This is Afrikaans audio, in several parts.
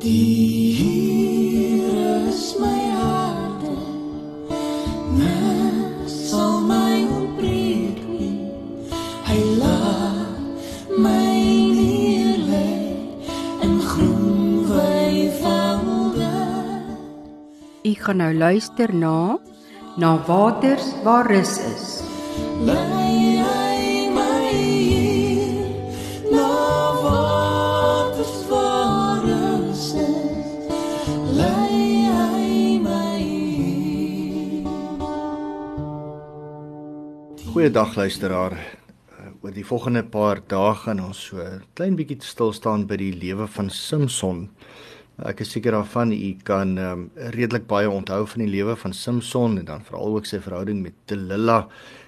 Hier is my harte, niks sal my ontbreek nie. Hy laat my neerlê in groen weivelde. U gaan nou luister na Waters waar rus is. Lei hy my hier, na waters waar rus is. Lei hy my hier. Goeiedag luisteraar. Oor die volgende paar dae gaan ons so 'n klein bietjie stil staan by die lewe van Samson. Ek is seker daarvan u kan redelik baie onthou van die lewe van Samson en dan veral ook sy verhouding met Delilah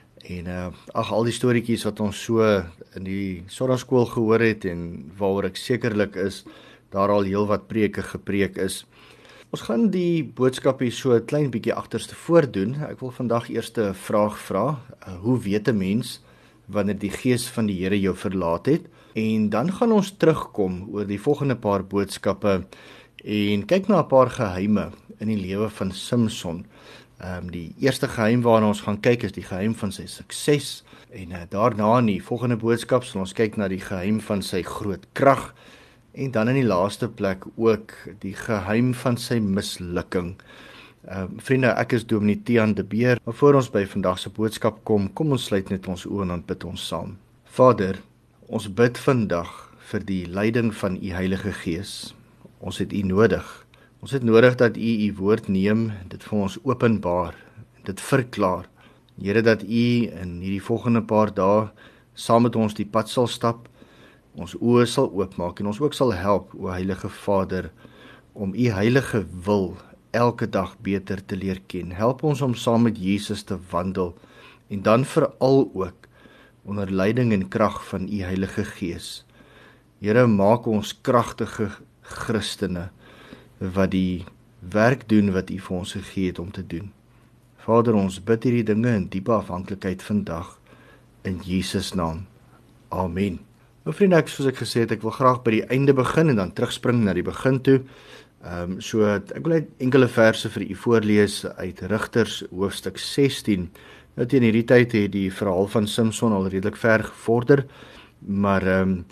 en al die storieetjies wat ons so in die sonnaskool gehoor het en waaroor ek sekerlik is daar al heelwat preke gepreek is. Ons gaan die boodskap hier so 'n klein bietjie agterste voordoen. Ek wil vandag eers 'n vraag vra. Hoe weet 'n mens wanneer die gees van die Here jou verlaat het? En dan gaan ons terugkom oor die volgende paar boodskappe en kyk na 'n paar geheime in die lewe van Samson. Die eerste geheim waarna ons gaan kyk is die geheim van sy sukses en daarna in die volgende boodskap sal ons kyk na die geheim van sy groot krag en dan in die laaste plek ook die geheim van sy mislukking. Vriende, ek is Dominee Tiaan de Beer, maar voor ons by vandag se boodskap kom ons sluit net ons oë en dan bid ons saam. Vader, ons bid vandag vir die leiding van u Heilige Gees. Ons het u nodig. Ons het nodig dat u woord neem, dit vir ons openbaar, dit verklaar. Here, dat u in hierdie volgende paar dae saam met ons die pad sal stap, ons oë sal oopmaak en ons ook sal help, o Heilige Vader, om u heilige wil elke dag beter te leer ken. Help ons om saam met Jesus te wandel en dan veral ook onder leiding en krag van u Heilige Gees. Here, maak ons kragtige Christene wat die werk doen wat u vir ons gegee het om te doen. Vader, ons bid hierdie dinge in diepe afhanklikheid vandag in Jesus naam. Amen. Nou vriende, soos ek gesê het, ek wil graag by die einde begin en dan terugspring na die begin toe. So ek wil net enkele verse vir u voorlees uit Rigters hoofstuk 16. Nou teen hierdie tyd het die verhaal van Samson al redelik ver gevorder, maar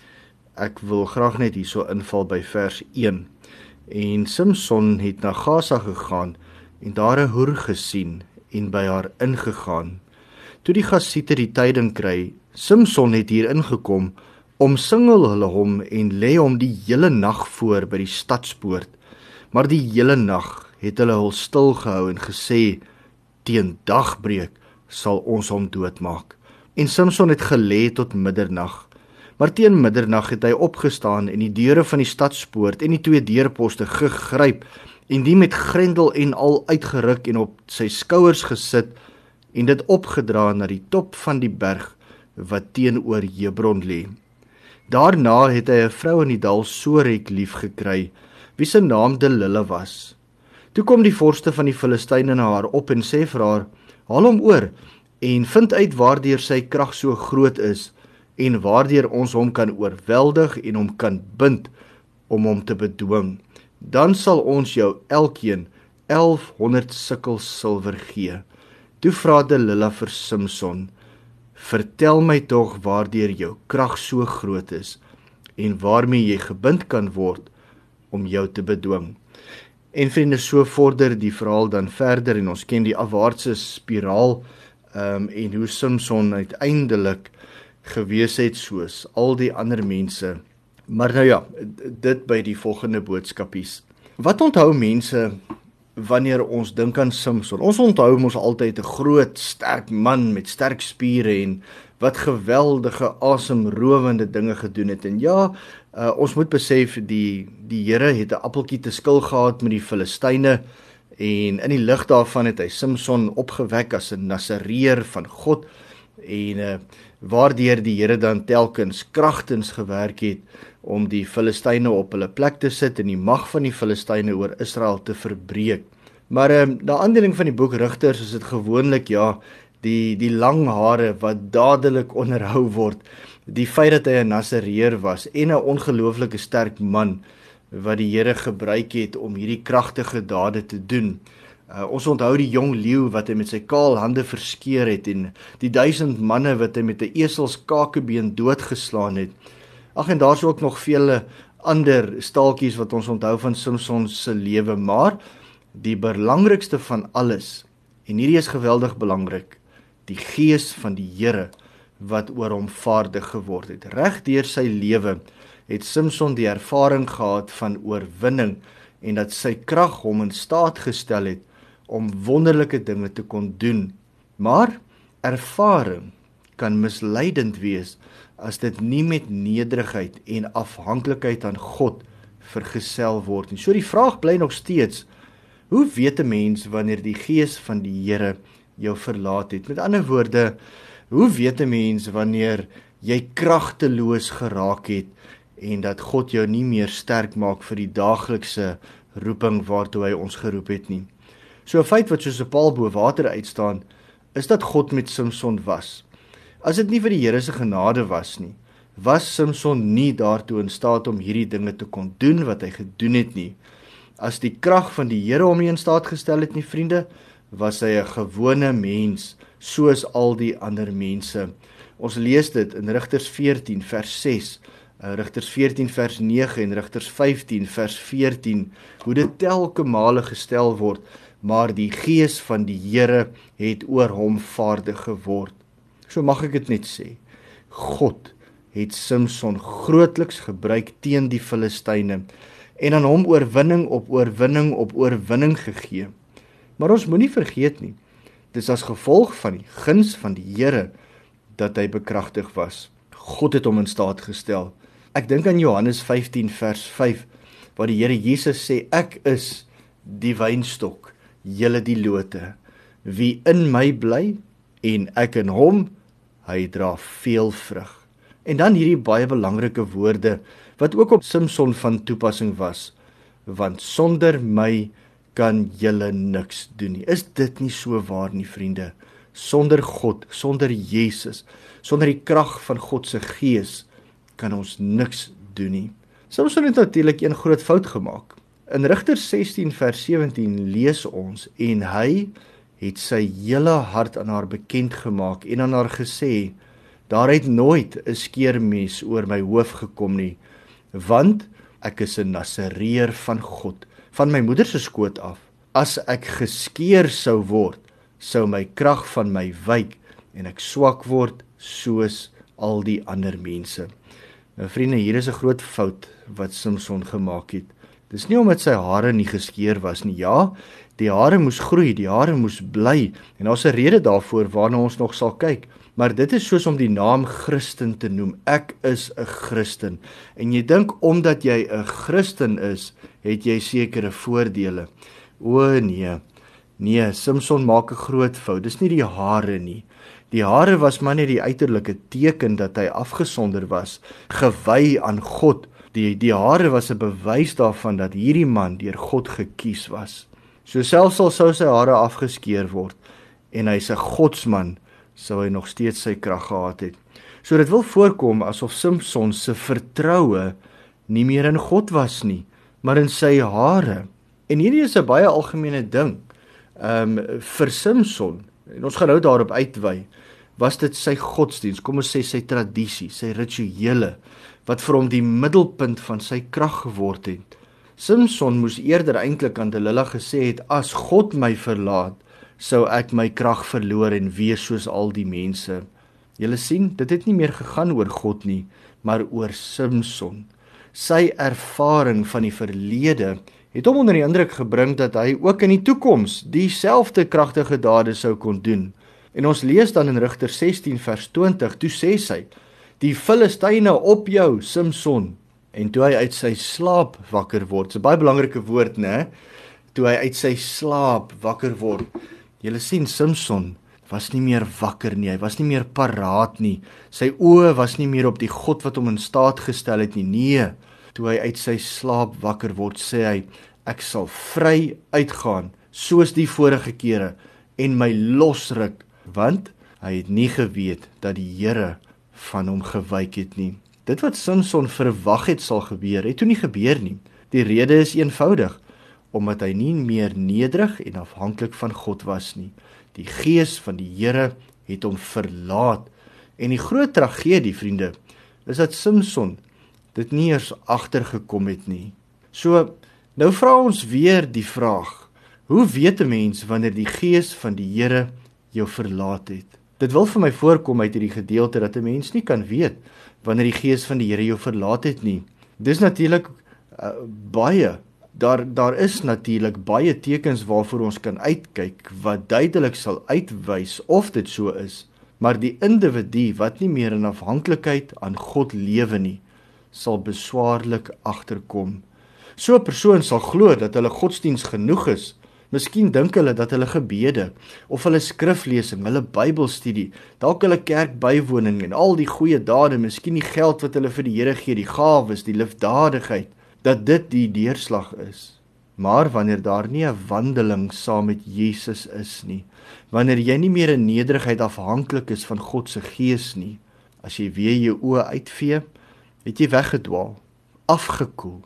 ek wil graag net hierso inval by vers 1. En Samson het na Gaza gegaan en daar 'n hoer gesien en by haar ingegaan. Toe die Gasiete die tyding kry, Samson het hier ingekom, omsingel hulle hom en lê hom die hele nag voor by die stadspoort. Maar die hele nag het hulle hul stil gehou en gesê, teen dagbreek sal ons hom doodmaak. En Samson het gelê tot middernag. Maar teen middernag het hy opgestaan en die deure van die stadspoort en die 2 deurposte gegryp en die met grendel en al uitgeruk en op sy skouers gesit en dit opgedra na die top van die berg wat teenoor Hebron lê. Daarna het hy 'n vrou in die dal Sorek lief gekry, wie se naam Delilah was. Toe kom die vorste van die Filistyne na haar op en sê vir haar, haal hom oor en vind uit waardeur sy krag so groot is en waardeur ons hom kan oorweldig en hom kan bind om hom te bedwing. Dan sal ons jou elkeen 1100 sikkel silwer gee. Toe vra Delilah vir Samson, vertel my tog waardeur jou krag so groot is en waarmee jy gebind kan word om jou te bedwing. En vriende, so vorder die verhaal dan verder en ons ken die afwaartse spiraal en hoe Samson uiteindelik gewees het soos al die ander mense. Maar nou ja, dit by die volgende boodskapies. Wat onthou mense wanneer ons dink aan Samson? Ons onthou hom altyd 'n groot, sterk man met sterk spiere en wat geweldige, asemrowende dinge gedoen het. En ja, ons moet besef die Here het 'n appeltjie te skil gehad met die Filistyne en in die lig daarvan het hy Samson opgewek as 'n Nasareër van God en waardeur die Here dan telkens kragtens gewerk het om die Filistyne op hulle plek te sit en die mag van die Filistyne oor Israel te verbreek. Maar na aanleiding van die boek Rigters is dit gewoonlik die lang hare wat dadelik onderhou word, die feit dat hy 'n Nasareër was en 'n ongelooflike sterk man, wat die Here gebruik het om hierdie kragtige dade te doen. Ons onthou die jong leeu wat hy met sy kaal hande verskeer het en die 1000 manne wat hy met 'n eselskakebeen doodgeslaan het. Ag, en daar's ook nog vele ander staaltjies wat ons onthou van Samson se lewe, maar die belangrikste van alles, en hierdie is geweldig belangrik, die gees van die Here wat oor hom vaardig geword het. Reg deur sy lewe het Samson die ervaring gehad van oorwinning en dat sy krag hom in staat gestel het om wonderlike dinge te kon doen. Maar ervaring kan misleidend wees as dit nie met nederigheid en afhanklikheid aan God vergesel word nie. So die vraag bly nog steeds, hoe weet 'n mens wanneer die gees van die Here jou verlaat het? Met ander woorde, hoe weet 'n mens wanneer jy kragteloos geraak het en dat God jou nie meer sterk maak vir die daaglikse roeping waartoe hy ons geroep het nie? So 'n feit wat soos 'n paal bo water uitstaan, is dat God met Samson was. As dit nie vir die Here se genade was nie, was Samson nie daartoe in staat om hierdie dinge te kon doen wat hy gedoen het nie. As die krag van die Here hom nie in staat gestel het nie, vriende, was hy 'n gewone mens, soos al die ander mense. Ons lees dit in Rigters 14 vers 6, Rigters 14 vers 9 en Rigters 15 vers 14, hoe dit telke male gestel word, maar die gees van die Here het oor hom vaardig geword. So mag ek dit net sê, God het Samson grootliks gebruik teen die Filistyne en aan hom oorwinning op oorwinning op oorwinning gegee. Maar ons moenie vergeet nie, dis as gevolg van die guns van die Here dat hy bekragtig was. God het hom in staat gestel. Ek dink aan Johannes 15 vers 5, waar die Here Jesus sê, ek is die wynstok, julle die lote. Wie in my bly en ek in hom, hy dra veel vrug. En dan hierdie baie belangrike woorde, wat ook op Samson van toepassing was, want sonder my kan julle niks doen nie. Is dit nie so waar nie, vriende? Sonder God, sonder Jesus, sonder die krag van God se gees, kan ons niks doen nie. Samson het natuurlik een groot fout gemaak. In Rigters 16 vers 17 lees ons, en hy het sy hele hart aan haar bekend gemaak en aan haar gesê, daar het nooit 'n skeermes oor my hoof gekom nie, want ek is 'n Nasareër van God, van my moeder se skoot af. As ek geskeer sou word, sou my krag van my wyk en ek swak word soos al die ander mense. Nou vriende, hier is 'n groot fout wat Samson gemaak het. Dis nie omdat sy hare nie geskeer was nie. Ja, die hare moes groei, die hare moes bly, en daar's 'n rede daarvoor waarna ons nog sal kyk. Maar dit is soos om die naam Christen te noem. Ek is 'n Christen. En jy dink omdat jy 'n Christen is, het jy sekere voordele. O nee, Samson maak 'n groot fout. Dis nie die hare nie. Die hare was maar net die uiterlike teken dat hy afgesonder was, gewy aan God. Die hare was 'n bewys daarvan dat hierdie man deur God gekies was. So selfs al sou sy hare afgeskeer word en hy's 'n godsman, sou hy nog steeds sy krag gehad het. So dit wil voorkom asof Samson se vertroue nie meer in God was nie, maar in sy hare. En hierdie is 'n baie algemene ding. Vir Samson, en ons gaan nou daarop uitwy, was dit sy godsdiens, kom ons sê sy tradisie, sy rituele, wat vir hom die middelpunt van sy krag geword het. Samson moes eerder eintlik aan Delila gesê het, as God my verlaat, sou ek my krag verloor en wees soos al die mense. Julle sien, dit het nie meer gegaan oor God nie, maar oor Samson. Sy ervaring van die verlede het hom onder die indruk gebring dat hy ook in die toekoms dieselfde kragtige dade sou kon doen. En ons lees dan in Rigters 16 vers 20, toe sê sy, die Filistyne op jou, Samson. En toe hy uit sy slaap wakker word, 'n baie belangrike woord, né? Toe hy uit sy slaap wakker word. Julle sien, Samson was nie meer wakker nie, hy was nie meer paraat nie. Sy oë was nie meer op die God wat hom in staat gestel het nie. Nee, toe hy uit sy slaap wakker word, sê hy, ek sal vry uitgaan, soos die vorige kere, en my losruk, want hy het nie geweet dat die Here van hom gewyk het nie. Dit wat Samson verwag het sal gebeur, het toe nie gebeur nie. Die rede is eenvoudig, omdat hy nie meer nederig en afhanklik van God was nie. Die Gees van die Here het hom verlaat. En die groot tragedie, vriende, is dat Samson dit nie eers agtergekom het nie. So, nou vra ons weer die vraag, hoe weet 'n mens wanneer die Gees van die Here jou verlaat het? Dit wil vir my voorkom uit hierdie gedeelte dat 'n mens nie kan weet wanneer die Gees van die Here jou verlaat het nie. Dis natuurlik daar is natuurlik baie tekens waarvoor ons kan uitkyk wat duidelik sal uitwys of dit so is, maar die individu wat nie meer in afhanklikheid aan God lewe nie, sal beswaarlik agterkom. So 'n persoon sal glo dat hulle godsdiens genoeg is. Miskien dink hulle dat hulle gebede of hulle skriflesing, hulle Bybelstudie, dalk hulle kerkbywoning en al die goeie dade, miskien die geld wat hulle vir die Here gee, die gawes, die liefdadigheid, dat dit die deurslag is. Maar wanneer daar nie 'n wandeling saam met Jesus is nie, wanneer jy nie meer in nederigheid afhanklik is van God se Gees nie, as jy weer jou oë uitvee, het jy weggedwaal, afgekoel,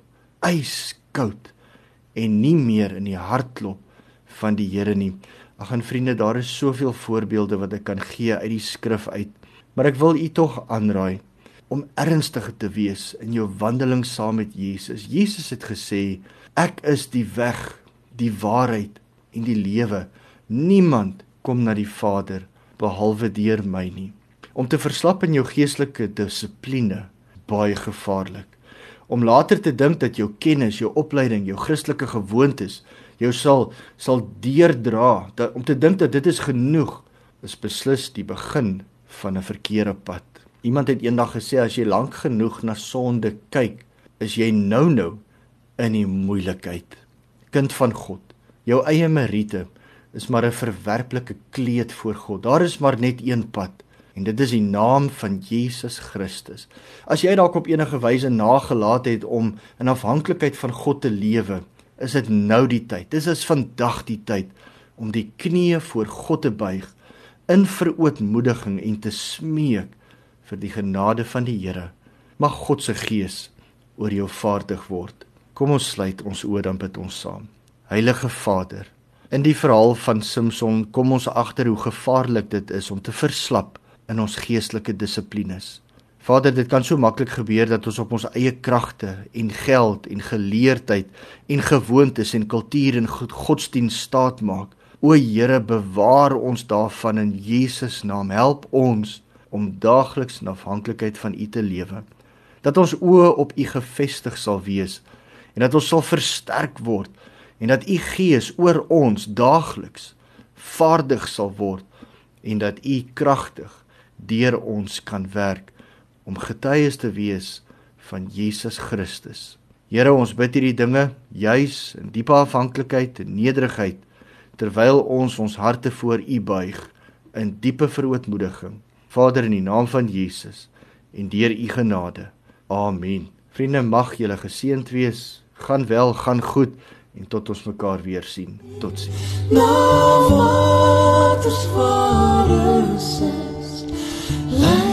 ijskoud en nie meer in die hartklop van die Here nie. Ag en vriende, daar is soveel voorbeelde wat ek kan gee uit die skrif uit, maar ek wil u tog aanraai om ernstig te wees in jou wandeling saam met Jesus. Jesus het gesê, ek is die weg, die waarheid en die lewe. Niemand kom na die Vader behalwe deur my nie. Om te verslap in jou geestelike dissipline, baie gevaarlik. Om later te dink dat jou kennis, jou opleiding, jou Christelike gewoontes jou sal deurdra, om te dink dat dit is genoeg, is beslis die begin van 'n verkeerde pad. Iemand het eendag gesê, as jy lank genoeg na sonde kyk, is jy nou in die moeilikheid. Kind van God, jou eie meriete is maar 'n verwerplike kleed voor God. Daar is maar net een pad, en dit is die naam van Jesus Christus. As jy dalk op enige wyse nagelaat het om in afhanklikheid van God te lewe, is dit nou die tyd. Dis is vandag die tyd om die knieë voor God te buig in verootmoediging en te smeek vir die genade van die Here. Mag God se Gees oor jou vaardig word. Kom ons sluit ons oë, dan bid ons saam. Heilige Vader, in die verhaal van Samson kom ons agter hoe gevaarlik dit is om te verslap in ons geestelike dissiplines. Vader, dit kan so maklik gebeur dat ons op ons eie kragte en geld en geleerdheid en gewoontes en kultuur en godsdienst staat maak. O Here, bewaar ons daarvan in Jesus naam. Help ons om daagliks in afhanklikheid van U te lewe. Dat ons oë op U gefestig sal wees en dat ons sal versterk word en dat U Gees oor ons daagliks vaardig sal word en dat U kragtig deur ons kan werk om getuies te wees van Jesus Christus. Here, ons bid hierdie dinge juis in diepe afhanklikheid en nederigheid, terwyl ons harte voor U buig in diepe verootmoediging. Vader, in die naam van Jesus en deur U genade. Amen. Vriende, mag julle geseënd wees. Gaan wel, gaan goed en tot ons mekaar weer sien. Totsiens. Na waters waar is,